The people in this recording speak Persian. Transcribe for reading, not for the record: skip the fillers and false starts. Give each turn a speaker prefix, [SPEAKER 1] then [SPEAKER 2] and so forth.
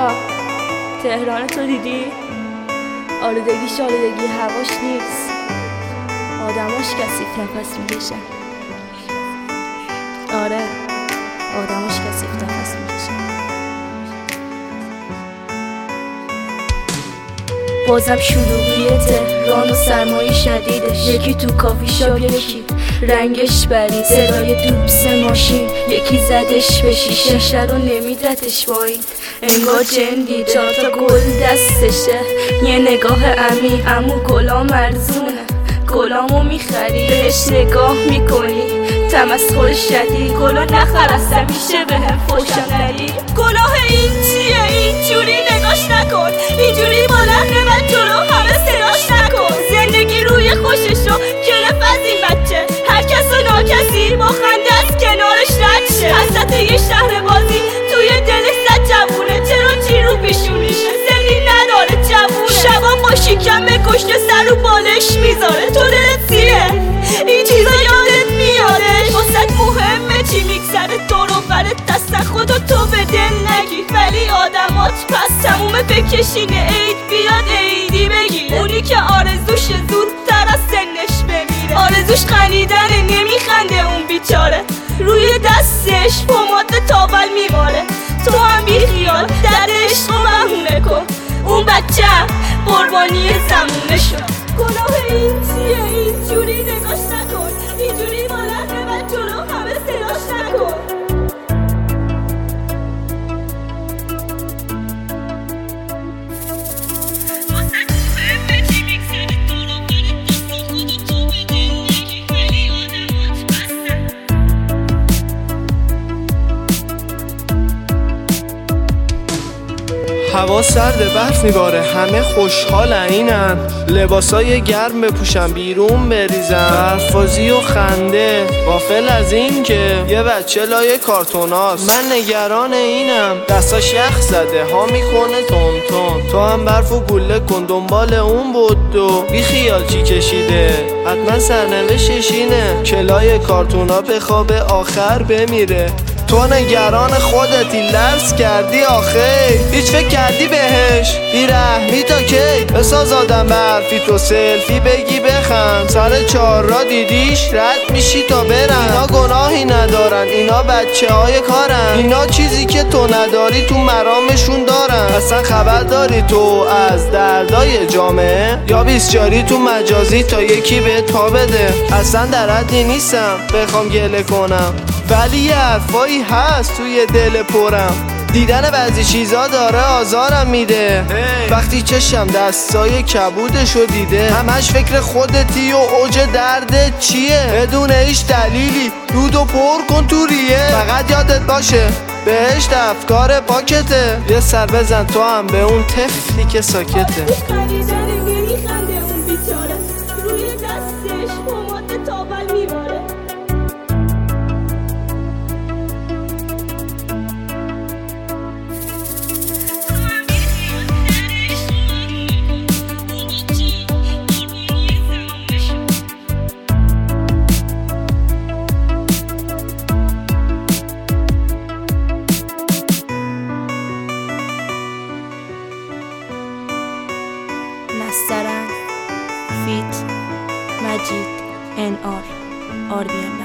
[SPEAKER 1] آقا تهران تو دیدی؟ آلودگیش آلودگی هواش نیست، آدماش کثیف نفس میکشن. آره آدماش کثیف نفس میکشن. بازم شلوغی تهران و سرمایه شدیدش، یکی تو کافی شاپ، یکی رنگش برید، صدای دوبس ماشین، یکی زدش به شیشه رو نمیدتش باید، انگار جن دید، 4 تا گل دستشه، یه نگاه عمیق، امو گلا مرزونه، گلامو میخری بهش نگاه میکنی، تمسخر شدید، گلا نخر اصلا میشه به هم فوشم ندی. گناه این چیه؟ اینجوری نگاش نکن، اینجوری با لحن من جلو همه صداش نکن. زندگی روی خوششو گرفت از این بچه، هر کس و ناکسی با خنده از کنارش رد شه. حسرت یه شهر بازی توی دلش زد جوونه، چرا چی رو پیشونیشه زندگی نداره جوونه. شبا با شکم کشته سر رو بالش میذاره، تو دلت سیره این چیزا یادت میادش، واسه مهمه چی میگذره دور و برت، دست خدا تو به دل نگیر، ولی آدمات پس تموم بکشینه عید بیاد عیدی بگیره. اونی که آرزوش زودتر از سنش بمیره، آرزوش خندیدنه نمیخنده اون بیچاره، روی دستش پماد تاول میماله. تو هم بی خیال در عشق و بهونه کن، اون بچه قربانی زمونه شد. گناه این چیه؟ اینجوری نگاش نکن، اینجوری با لحن من جلو همه صداش نکن.
[SPEAKER 2] هوا سرد، برف میباره، همه خوشحالن، اینن لباسای گرم بپوشن، بیرون بریزن، برفازی و خنده، غافل از این که یه بچه لای کارتوناست. من نگران اینم، دستاش یخ زده، ها میکنه تون تون، تو هم برف و گله کن، دنبال اون بدو، بی خیال چی کشیده، حتما سرنوشتش اینه که لای کارتونا به خواب آخر بمیره. تو نگران خودتی، لرز کردی آخه، هیچ فکر کردی بهش؟ بیرحمی تا کی؟ بساز آدم برفی تو سلفی بگی بخند، سر 4 را دیدیش رد میشی تا برن. اینا گناهی ندارن، اینا بچه های کارن، اینا چیزی که تو نداری تو مرامشون دارن. اصلا خبر داری تو از دردای جامعه، یا بیسچاری تو مجازی تا یکی بهت پا بده؟ اصلا در حدی نیستم بخوام گله کنم، ولی یه حرفایی هست توی دل پرم، دیدن بعضی چیزا داره آزارم میده. وقتی چشم دستای کبودشو دیده، همش فکر خودتی و اوج درد چیه، بدون هیچ دلیلی دودو پر کن تو ریه. فقط یادت باشه بهشت افکار پاکته، یه سر بزن تو هم به اون طفلی که ساکته.
[SPEAKER 1] نسترن فیت مجید NR RBM